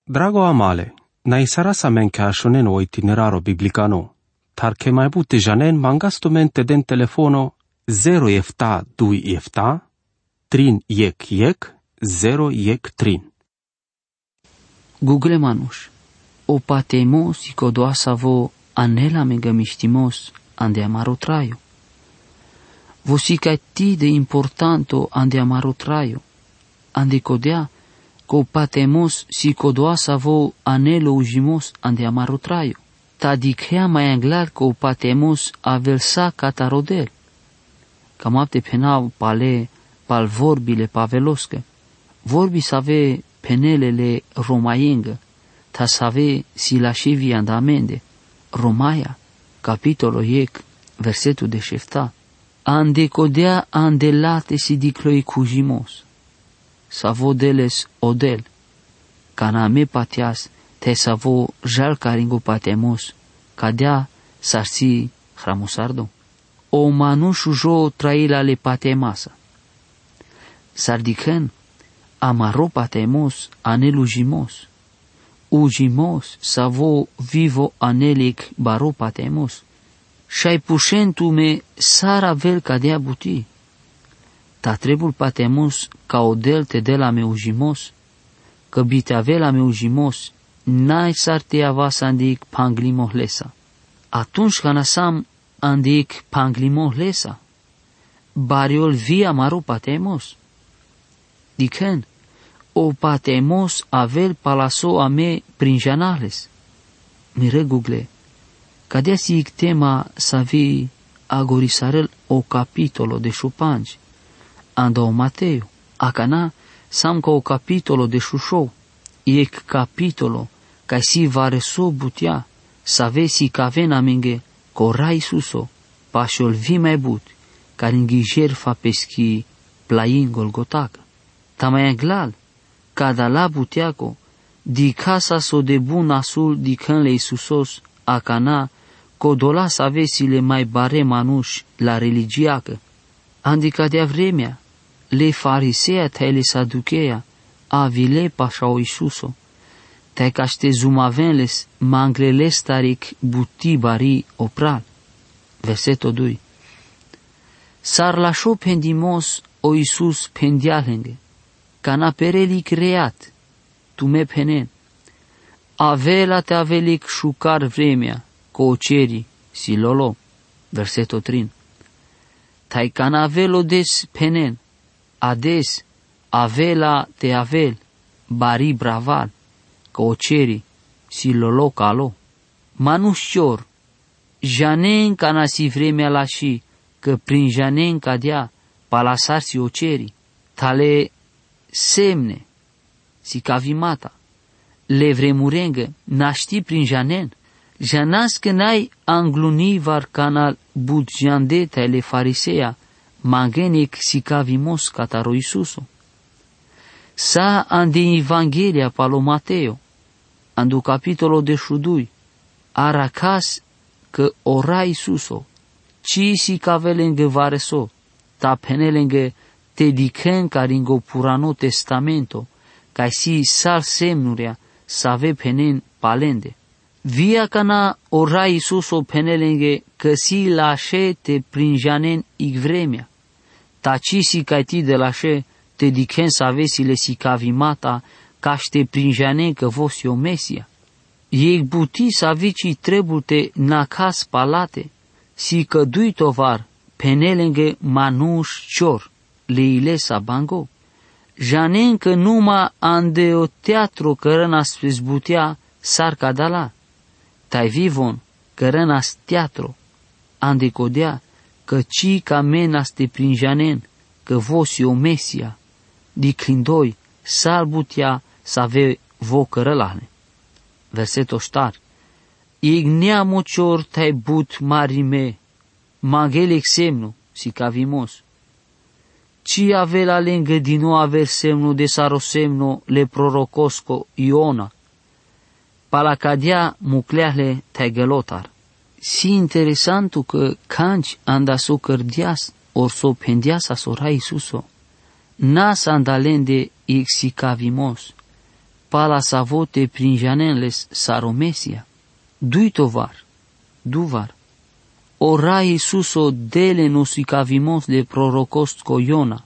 Drago amale, na isara sa men ka shonen o itineraro biblicano, tar ke mai bute janen mangasto mente den telefono 0 efta 2 efta, 3 yek 0 yek 3. Google manush, o patemos i kodoasa vo anela megamistimos ande amaro traio. Vosica ti de importanto ande amaro traio, ande kodea, ko patemos si kodoasa vo anelo ujimos ande amaro traio. Ta dikhea mai anglar ko patemos avelsa catarodel. Cam apte penau pale pal vorbile paveloske. Vorbi save penelele romaiengă, ta save silașivi andamende. Romaia, capitolo iec, versetul de șefta. Ande codea andelate si dicloi cujimos. Savo deles odel. Caname patias te savo jal caringo patemos. Cadea sarsi hramusardo. O manușu jo traila le patemasa. Sardichen, amaro patemos anelu jimos. Ujimos savo vivo anelic baro patemos. Și-ai pușentume sara vel cadea buti. Ta trebul patemos ca odel te de la meu jimos. Că bite avela meu jimos, n-ai s-ar te avas andic panglimohlesa. Atunci ca nasam andic panglimohlesa, bariol via maro patemos. Dichen, o patemos avel palaso ame prin janales. Mire Google, cadea sic tema savi agorisarel o capitolo de șupanci, anda o Mateu, acana sam ca o capitolo de șușou, ec capitolo ca si vareso butia, save si cavena menge, cora Isuso, pașol vi mai but, care înghijer fa peschi plain Golgotaca. Ta mai anglal, cada la butiaco, di casa so de bun asul di cânle Isusos, acana, codola savesile mai bare manuș la religiacă. Andica de vremea, le farisea te le saducheia, avile pașa o Isuso, te caște zumavenles mangleles taric buti bari opral. Versetul 2. Sar lașo pendimos o Isus pendialenge, cana perelic reat, tu me penen. Avela te avelic șucar vremea, co o ceri, si lolo. Versetul 3. Tai cana avelo des penen, ades, avela te avel, bari braval, co o ceri, si lolo calo. Manușcior, janen cana si vremea la și, că prin janen cadea, palasar si o ceri, tale semne, si cavimata, le vremurengă, naști prin janen, janas că n-ai angluni var canal budjande tele farisea, mangenec si cavimos cataro Isuso. Sa ande Evanghelia palo Mateo, andu capitolo de șudui, aracas că ora Isuso, ci si cavelengă vareso, ta penelengă te dicen caringo purano testamento, ca si sal semnurea save penen palende. Via cana ora Isuso penelenge că si lașe te prinjanen icvremea, taci si caiti de lașe te dicen savesile si cavimata ca te prinjanen că vos o Mesia. Ei buti savici trebute nacas palate, si cădui tovar penelenge manuș cior, leilesa bango. Janen că numa ande o teatro cărăna spezbutea sar cadala. Tai vivon cărănas teatro, ande codea că ci ca menas te prin janen, că vosi o Mesia, di clindoi sal butea să ave vo cărălane. Versetul ștar. Igneamo cior tai but marime, magelic semnu, si cavimos. Ci avela lengă din nou aver semnul de sarosemno le prorocosco Iona, palacadea mucleahle tegelotar. Si interesantu că canci anda so cărdias or so pendias asora Isuso, nas andalende ixicavimos, pala savo te prinjanenles saromesia. Duvar. Ora Isuso dele nosikavimos de prorokost koyona.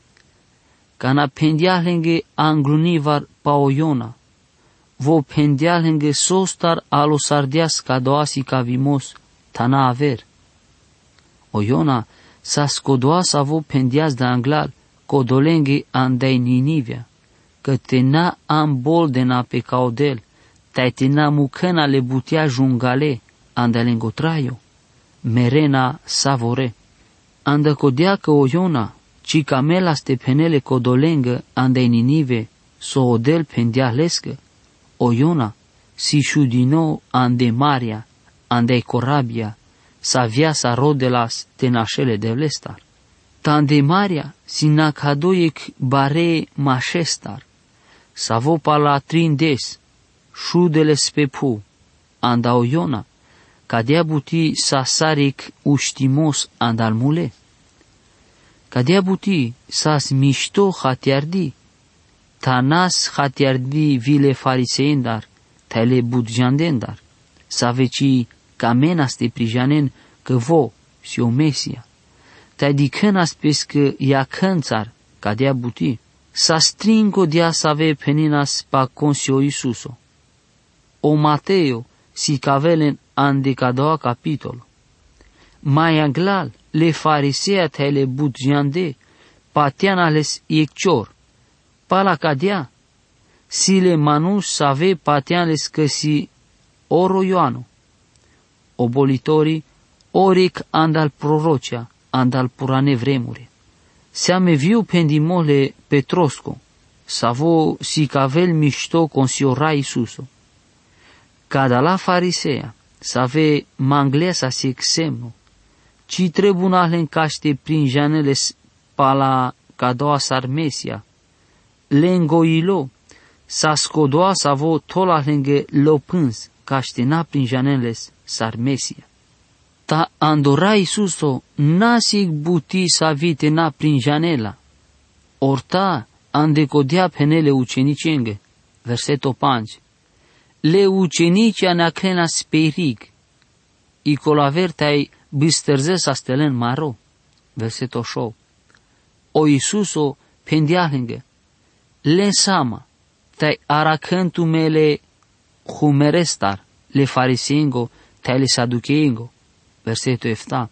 Kana pendialenge anglunivar paoyona. Vo pendialenge sostar alosardias kadoasi kavimos tana aver. Oyona sa skodoasa vo pendias de anglal kodolenge andai Ninivia. Că tena am boldena pe caudel, tai tena mucena le butea jungale, andalengo traio, merena savore. Anda codea că Oyona, ci camela ste penele codolengă andai Ninive, so odel pendea lescă. Oyona, si șudino ande Maria, andai Corabia, sa viasa rodelas tenașele de vlestar. Tande Maria, si nacadoiec bare mașestar, savo pala trindes, șudele spepu, anda Oyona, cadea buti sa saric uștimos andalmule. Cadea buti sas mișto hatiardi, tanas hatiardi vile fariseendar, tele budjandendar, sa veci camenas te prijanen că vo si o mesia. Tai dicănas pescă ia cânțar, cadea buti, sa stringo dia save peninas pa consio Isuso. O Mateo si cavelen ande cadoa capitolo. Mai anglal le farisea tele budjande, patianales ieccior, pala cadea, si le manus save patianles că si oro Ioano. Obolitorii oric andal prorocea, andal purane vremure. Seame viu pendimole Petrosco, savo si cavel mișto consiora Isuso. Cada la farisea, save manglesa si exemno, ci trebunale caște prin janeles pala cadoa sarmesia, lengoilo, sa scodoa savo tola lenge lopâns, caște na prin janeles sarmesia. Ta andora Isuso nasic buti sa vite na prin janela, orta andecodea penele ucenicenge, verseto 5. Le ucenicia neaclena sperig, i colavertai bistărze sa stelen maro, verseto 6. O Isuso pendialenge, le sama, tai aracântu mele humerestar, le fariseingo, tai le saducheingo, verseto 7.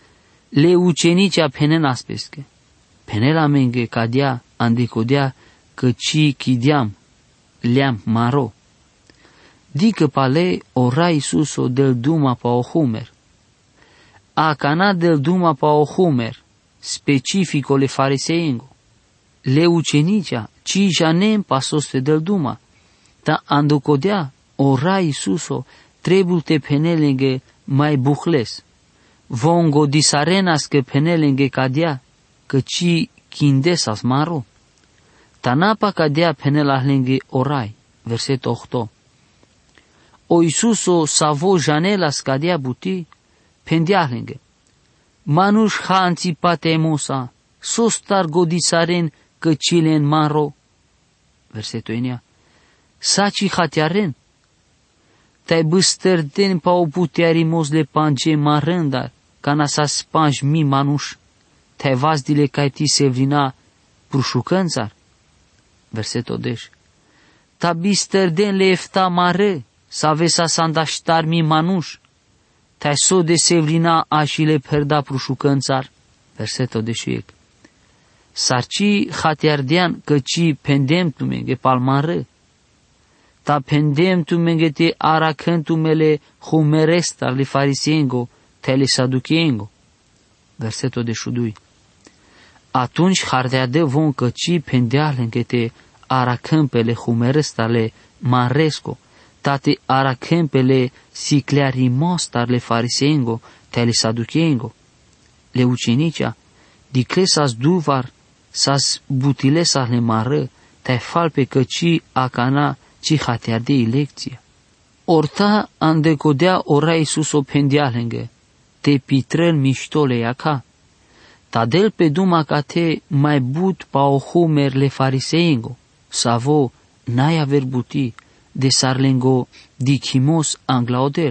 Le ucenicia penenaspesche, penela menge cadea andicodea că ci chideam, leam maro. Dică pale ora Isuso del duma pa o humer. A cana del duma pa o humer, specifico le fariseingo. Le ucenicia ci janem pasoste del duma, ta andocodea ora Isuso trebulte penelenge mai buhles. Vongo disarenas că penelenge cadea, că ci chindesas maro. Tanapa cadea penelahlenge orai, verset 8. O Isuso savo janelas cadea buti, pendiahlenge. Manuș ha anțipate emosa, sostar godisaren că cile în maro. Versetul enia. Saci hatiaren. Tai băstărden pa o putearimos le pange marândar, cana sa spanj mi manuș. Tai vazdile cai ti se vina prușucânțar. Versetul 10. Ta bistărden le efta mare, sa vesa sandaștar mi manuș. Tai so de se vina așile perda prușucânțar. Versetul 11. Sarci hatiardean că ci pendem tu menge palmare. Ta pendem tu menge te aracântu mele humerestar le fariseingo, te le saducheingo. Versetul 12. Atunci hardeade von că ci pendeale că te aracâmpele humerestar le maresco, tate aracâmpele siclearimostar le fariseingo, te le saducheingo. Le ucenicea, dicle sas duvar, sas butilesas le mară, te falpe că ci acana ci hatearde ilecția. Orta andecodea ora Isuso pendialenge, te pitrel miștole iaca. Tadel pe duma ca te mai but pa o humer le fariseingo, savo n'ai aver buti, de sarlengo dikimos angla odel.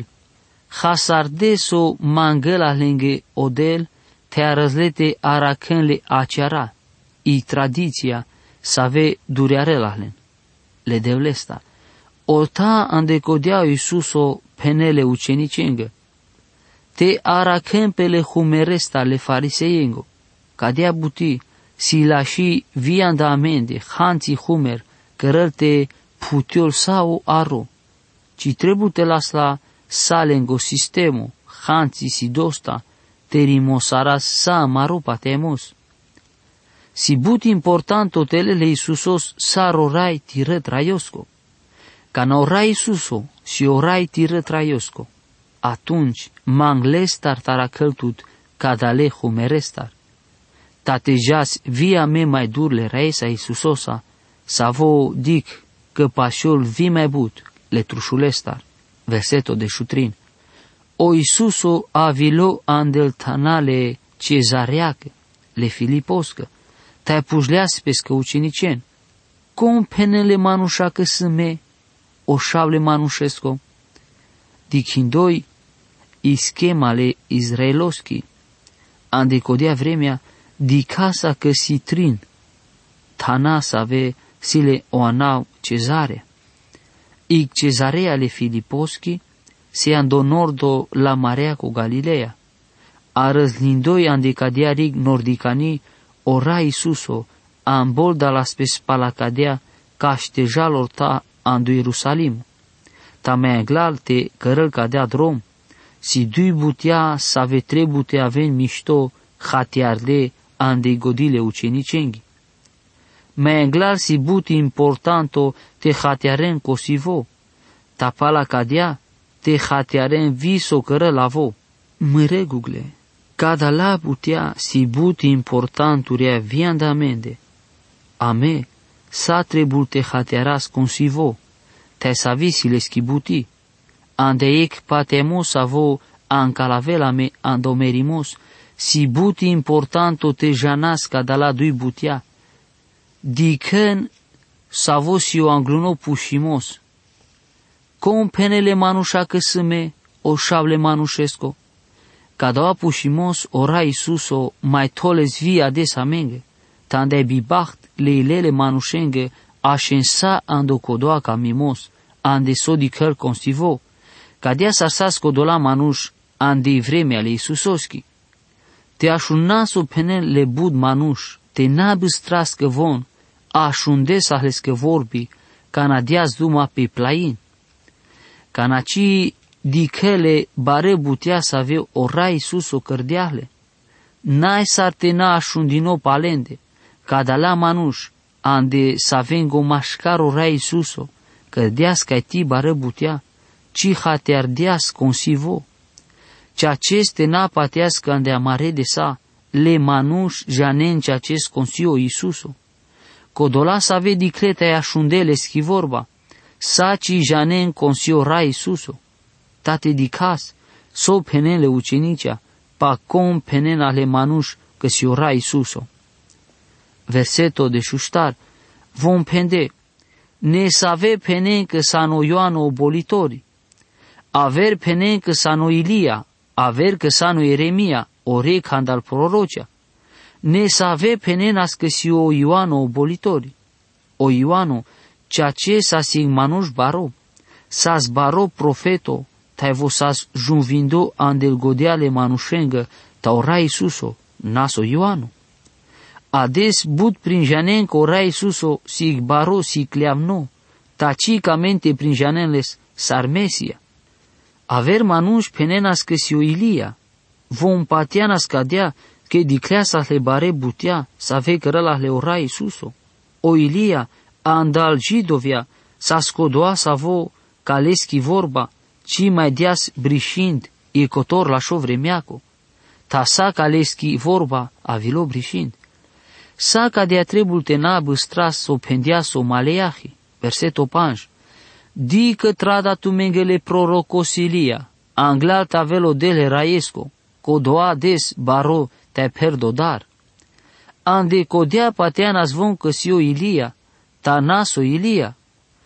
Hasardeso mangela lenge odel, te arăzlete aracânle aceara, i tradiția save durearelahlen. Le devlesta. Ota andecodeau Iisuso penele ucenicengă. Te aracân pele humeresta le fariseengo, cadea buti, si lași vianda amende, hanții humer, cărălte putiol sau aro, ci trebuie te las la salengo sistemu, hanții si dosta, te rimosaras sa marupa temos. Si but important hotelele Iisusos sa rorai tiră traiosco, ca na orai Iisuso si orai tiră traiosco, atunci manglestar taracăltut cadale humerestar. Tatejas via me mai durle raesa Iisusosa, savo dic că pașol vi mai but le trușulestar. Verseto de șutrin. O Iisuso avilo andeltanale cezareacă, le filiposcă, te-ai pușleas pescă ucenicen. Cum penele manușa că sâme, o șable manușesco? Dichindoi ischemale izraeloschi, andecodea vremea, di casa că sitrin, tanas ave sile o anau cezare. Ic cezarea le filiposchi, se andonordo la marea cu Galileea. A răzlindoi andecadea rig nordicani, ora Iisuso, a ambolda la spes palacadea, ca ștejalor ta andu Ierusalim. Ta mea glalte cărăl cadea drom, si dui butea sa vetre butea aven mișto, hatiarde andei godile ucenicenghi. Mea glal si buti importanto te hatiaren cosivo, ta palacadea te hatiaren viso cără lavo. Măregugle, cada la putea si buti importanturea vianda amende. Ame, sa trebul te hatiaras consivo, te savisi le schibuti. Andeiec patemos avo ancalavela me andomerimos, si buti importanto te janas cada la dui butea. Dicân savo si o angluno pușimos. Com penele manușa că sâme, o șable manușesco. Cada pușimos ora Iisuso mai toles via des amenge, tandai bibacht leilele manușenge așensa andocodoa ca mimos, ande sodicăl consivo, cadea sarsas codola manuș ande vremea le Iisusoschi. Te așunaso penel le bud manuș, te nabăstrască von, așunde sahlescă vorbi, ca nadeaz duma pe plain. Ca naci dicele bare butea să avea ora Iisuso cărdeahle. N-ai s-ar te na așundino palende, ca da la manuș, ande să vengo mașcar ora Iisuso, cărdească-ai ti bare butea, ci hateardeas consivo. Ce aceste na patească ande amare de sa, le manuș janen ce acest consio Iisuso. Codola să ave dicleta-i așundele schivorba, sa ci janen consio ra Iisuso. Tate dicas, so penele ucenicea, pa com penen ale manuș că si ora Iisuso. Verseto de șuștar, vom pende, ne save penen că sano Ioano obolitori, aver penen că sano Ilia, aver că sano Ieremia, ore candal prorocea, ne save penenas că si o Ioano obolitori, o Ioano, ceea ce sa sig manuș baro, sas baro profeto, tai vosas junvindo andel godeale manușengă, ta ora Iisuso, naso Ioanu. Ades bud prin janen că ora Iisuso sig baro si cleamno, ta cicamente prin janenles sarmesia. Aver manuș penenas că si o Ilia, vom patianas cadea că dicleasas le bare butea, sa ve cărălas le ora Iisuso. O Ilia andal jidovia, sa scodoa sa vo caleschi vorba, ci mai deas brișind, e cotor la șo vremeaco. Ta sa caleschi vorba, avilo brișind. Sa ca de-a trebul te na băstras o pendeas-o maleahi, verseto panj. Di că trada tu mengele prorocosilia, anglal tavelo dele raiesco, codoa des baro te perdodar. Ande codea pateanas von că si o Ilia, ta naso Ilia,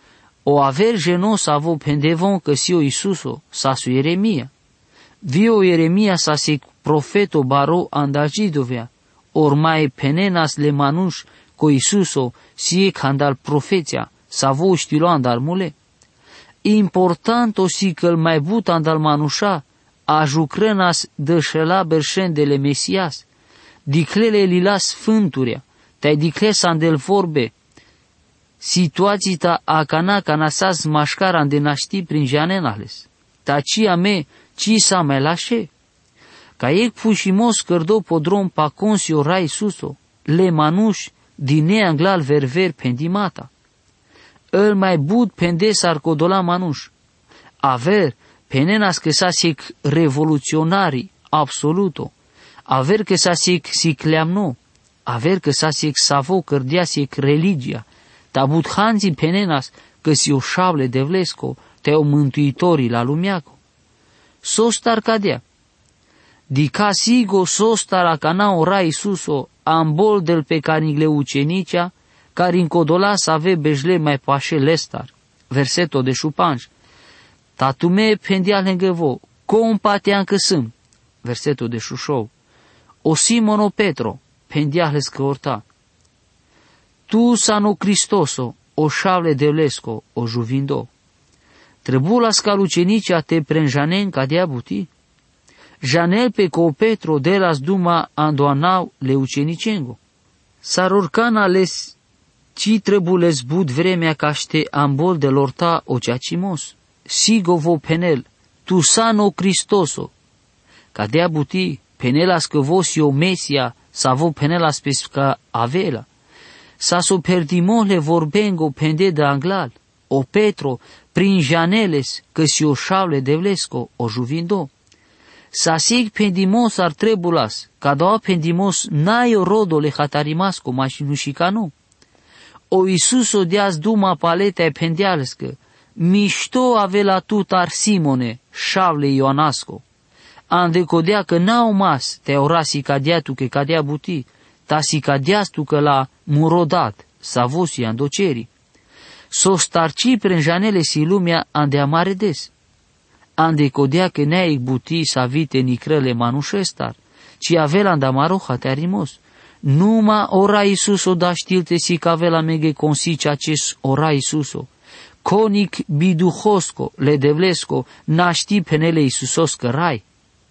o aver genos avo pendevon că si o Isuso, sa su Jeremia. Vio Jeremia sa se profeto baro andajidovea, ormai penenas le manuș co Isuso si e candal profeția, sa vo știlo andal mule. Important o si că mai but andal manușa, a jucrănas dășela berșendele Mesias, diclele lila sfânturea, te-ai dicles andel vorbe, situații ta acana canasas mașcara de naști prin janenales, ta cia me, ci sa mai lașe. Ca ec pușimos cărdo podrom pa consio rai suso, le manuș din neanglal verver pendimata. Îl mai bud pende sarcodola manuș. Aver, penenas că sa sic revoluționari, absoluto. Aver că sa sic sicleamno. Aver că sa sic savo cărdia sic religia. Ta budhanzi penenas că si o șable de vlesco, te-o mântuitorii la lumiaco. Sostar cadea. Dica sigo sostar acana ora Isuso, ambol del pe canigle ucenicea, care încodola să ave bejle mai pașe lestar. Versetul de șupanj. Tatume pendea lângă vo, compatean că sâm. Versetul de șușou. O Simono Petro, pendea lăscă orta. Tu sano Cristoso, o șavle de lesco, o juvindo. Trebula scalucenicea te prenjanen ca dea buti. Janel pe co Petro de las duma andoanau le ucenicengo. Sarorcana les ci trebules bud vremea caște ambol de lorta o ceacimos. Sigo vo penel, tu sano Cristoso. Ca dea buti, penelas că vos eu Mesia, sa vo penelas pesca avela. Sa so perdimole vorbengo pende de anglal. O Petro, prin janeles, că si o șavle de vlesco, o juvindo. Sa sig pendimos ar trebulas, ca doa pendimos n-ai o rodole hatarimasco mașinușicanu. O Isuso deaz duma palete pendealescă, mișto avela tut ar Simone, șavle Ioanasco. Andecodea că n-au mas, te ora si cadea tu că cadea buti, ta si cadeas tu că la murodat, sa vosi andoceri. S-o starci prin janele si lumea andea mare des. Andecodea că neaic buti sa vite nicrele manușestar, ci avela andamaro hatearimos. Numa ora Isuso da știlte si că avela meghe consici acest ora Isuso. Conic biduhosco, le devlesco, naști penele Isusos cărai.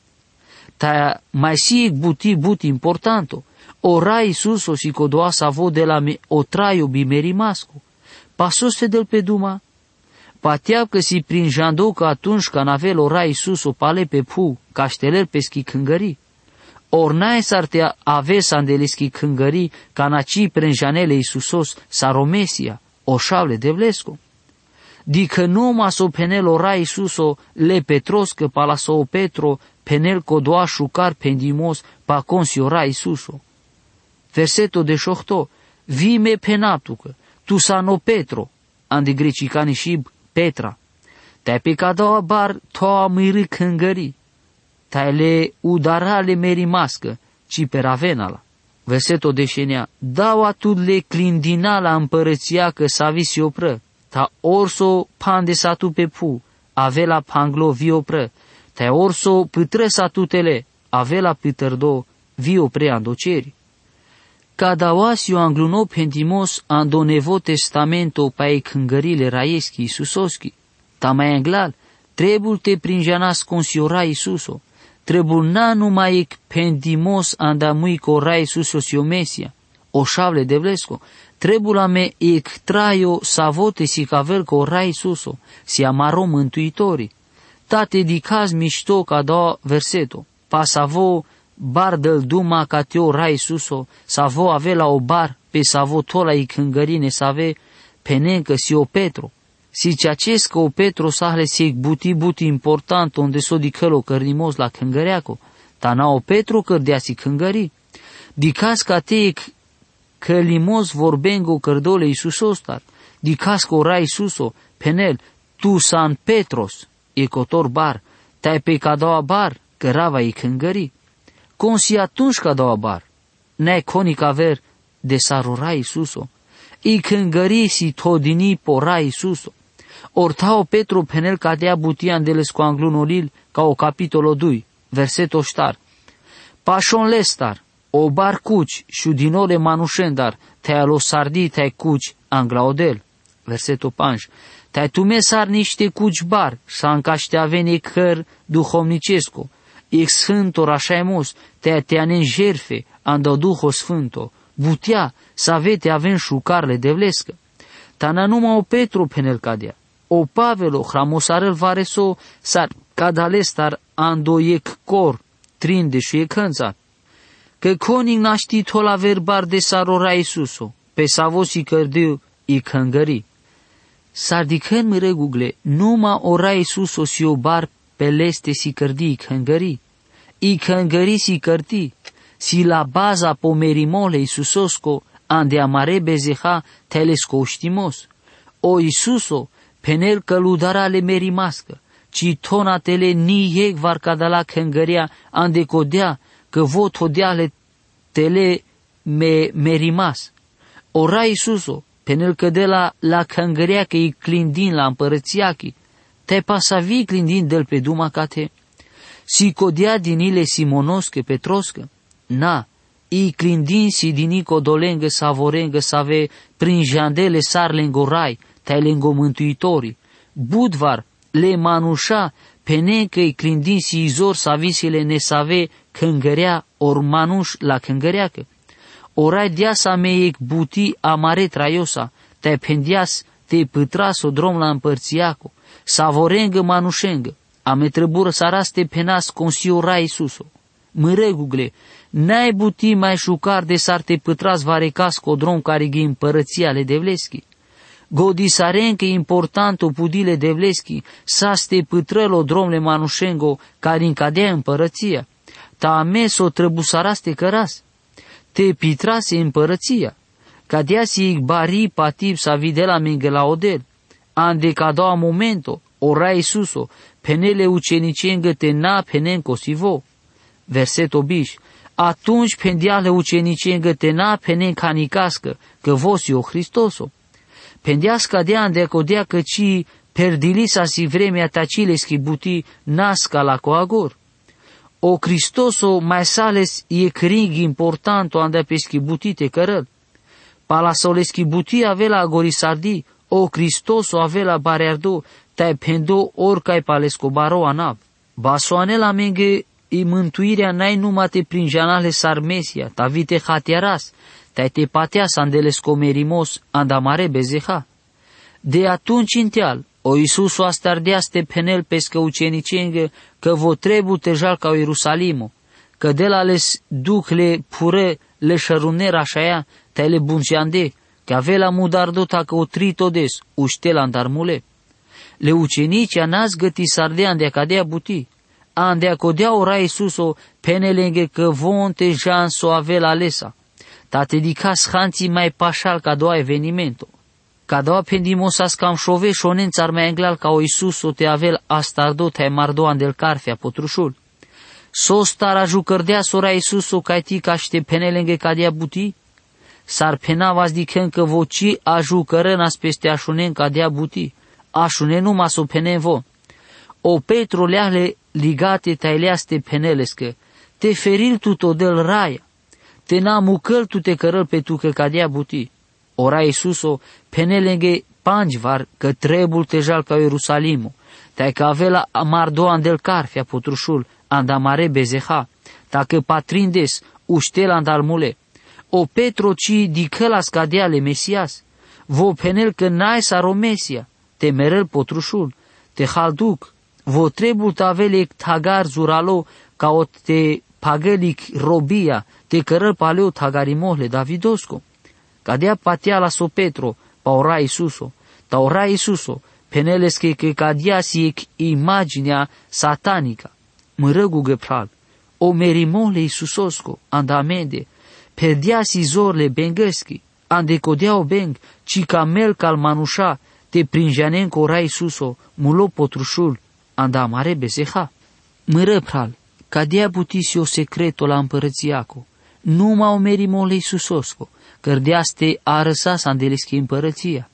Ta mai sic buti importanto. Ora Isuso si codoa sa vo de la o traio bimerimasco. Pasoste del pe duma. Pateab că si prin jando că atunci că n-avel ora Isuso pale pe pu, cașteler pe schicângării. Ornae s-ar te aves andeleschi cângării ca naci prin janele Isusos sa romesia, o șavle de vlesco. Dică numa so penel ora Isuso le petroscă pala so o Petro penel codoa șucar pendimos pa consi ora Isuso. Versetul de șohto, vime penatucă, tu sano Petro, andi grecicani și Petra, te-ai pe cadoa bar toa miri cângării. Tai le udarale merimască, ci per avenala. Versetul de șenea, dau atud le clindinala împărăția că s-a si opră, ta orso pande satu pe pu, avela panglo vi opră, ta orso pâtră satutele, avela pâtărdo vi opre andoceri. Cadaoasio angluno pentimos ando nevo testamento pae cângările raieschi Isusoschi, ta mai englal, trebul te prinjanas consiora Isuso, trebul na numai ec pendimos andamui cora Isusos iomesia, o șavle de vlesco, trebul ame ec traio savote si cavel cora Isuso, si amaro mântuitorii. Tate dicaz mișto ca doua verseto, pa savo bar del duma ca teo rai Isuso, savo avela o bar pe savo tola i cângărine save penencă si o Petro. Si ceacesc că o Petro sahle si buti important unde s-o dicălo cărnimos la cângăreaco, ta na o Petro cărdea si cângării. Dicas ca te călimos vorbengo cărdole Isusostar, dicas că ora Isuso, penel, tu san Petros, e cotor bar, tai pe cadoa bar, cărava i cângării. Consi atunci cadoa bar, ne conic aver de sarora Isuso, i cângării si todini pora Isuso. Ortao Petru penel cadea butian de lesco anglunolil ca o capitolo 2, verseto ștar. Pașon lestar, o bar cuci, și dinole manușendar, te-a lo sardi te-ai cuci anglaodel, verseto panj. Te-ai tumesar niște cuci bar, sa încaște avene căr duhovnicesco, ex sfântor așa-emos, te anen jerfe, andă duho sfânto, butea, să avete aven șucarle de vlescă. Tana numai o Petru penel cadea, o Pavelo, hramosarel vareso, sar cadalestar ando ec cor, trinde și e cânțat. Că coning naști tola verbar de sarora Iisuso, pe savosi cărdiu i căngări. Sardicăn mire gugle, numai ora Iisuso si o bar pe leste si cărdi i căngări si cărti, si la baza pomerimole Iisusosco, ande amare bezeha telesco știmos. O Iisuso, penel căludara le merimască, ci tonatele ni ec var cadala căngăria ande codea, că vot hodeale tele merimas. Ora Iisuso, penel că de la căngăria că i clindin la împărățiachi, te pasavi clindin del pe dumacate, si codea din ile simonosche petroscă, na, i clindin si din codolengă savorengă save prin jandele sar lengorai, tai lengo mântuitorii, budvar le manușa pene că i clindin si izor savisile ne save căngărea or manuș la căngăreacă. Orai deasa meiec buti amare traiosa, te pendias te pătras o drom la împărțiaco, savorengă manușengă, ame trăbură saraste penas consiora Iisuso. Măregugle, n-ai buti mai șucar de s-ar te pătras varecas cu o drom care ghi împărăția le devleschi. Godisarencă important o pudile devleschi, s-a te pătrăl o dromle manușengo care încadea împărăția. Ta ames o trăbusaraste căras. Te pitrase împărăția. Cadea si bari patip sa videla mengelaodel. Ande ca doua momento, ora Iisuso, penele ucenicengă te na penenco sivo. Verset obiș. Atunci pendeale ucenicengă te na penen canicască, că vosi o Hristoso. Pendeas cadea ande codea că ci perdilisa si vremea tacile schibuti nasca la coagor. O Hristoso mai sales e cring importanto ande pe schibutite cărăl. Palasole schibuti avea la gorisardi, o Hristoso avea la bareardo, tai pendo oricai palescobaro anav. Basoanela menge i mântuirea n-ai numai te prin janale sarmesia, ta vite hatiaras, tai te pateas andeles comerimos andamare bezeha. De atunci înteal, o Iisuso astardeaste penel pescă ucenicengă, că vo trebu tejal ca o Ierusalimo, că de la les duc le pure le șăruner așa, tai le bungeande, că avea la mudardota că o tritodes, uștela andarmule. Le ucenicii n-ați găti sardean de cadea buti, andea codea ora Iisuso penelenge că vonte jan so avea la lesa, ta te dicas hanții mai pașal ca doua evenimento. Ca doua pendimosas cam șove șonen țar mai englal ca o Iisuso te avel astardo te mardoan del carfea potrușul. Sos tara jucărdea sora Iisuso ca ti ca ște penelenge cadea buti, s-ar pena vas dicen că voci a jucărănas peste așunen cadea buti, așunen nu mas o penen vo. O Petru leale ligate taileaste penelescă, te feril tu to del raia, te namucăl tu te cărăl pe tu că cadea buti. Ora Iisuso penelenge panjvar că trebul tejal ca Ierusalimo, tai că avea mardoan del carfea potrușul andamare bezeha, tacă patrindes uștel andalmule. O Petro ci dicălas cadeale Mesias, vo penel că n-ai saromesia, te merel potrușul, te halduc, vo trebul tavele tagar zuralo ca o te pagălic robia, te cărăl paleo tagarimohle Davidosco. Cadea patea la so Petro, pa ora Iisuso, ta ora Iisuso, penelesche că cadea siec imaginea satanica. Mărăgu găpral, o merimole Iisusosco, andamende, perdea si zorle bengăschi, ande codea o beng, ci ca mel cal manușa, te prinjanen cu ora Iisuso, mulo potrușul, andamare bezeha. Mără pral, cadea butisi o secreto la împărățiaco, numai o merimole Iisusosco, cărdeaste a răsas andeleschi împărăția.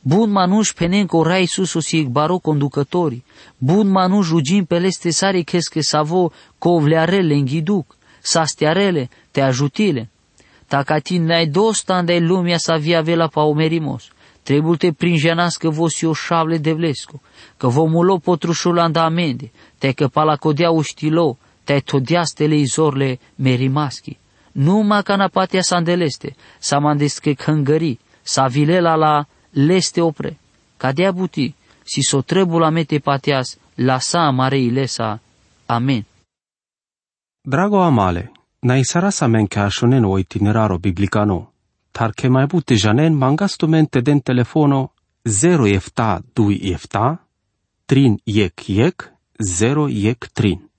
Bun manush penenko rai susosi baro conducători, bun manush rugim peleste sari kesque savo covlearele înghiduk, sastiarele te ajutile. Tacatin n-ai dostan de lumea sa via vela pa omerimos, trebuie te prinjenas că vosi o șable de vlesco, că vomulo potrușul andamende, te că palacodea uștilo, te todiastele izorle merimaschi. Numai ca napatia sandeleste, sa mandesche khângări, sa vilela la leste opre, ca dea buti, si so trebula mete patias, la sa mare ilesa. Amen. Drago amale, na isarasa menkäshonen o itineraro biblicano, tar che mai bute janen mangastomente den telefono 0 efta 2 efta, 3 yek 0 yek 3.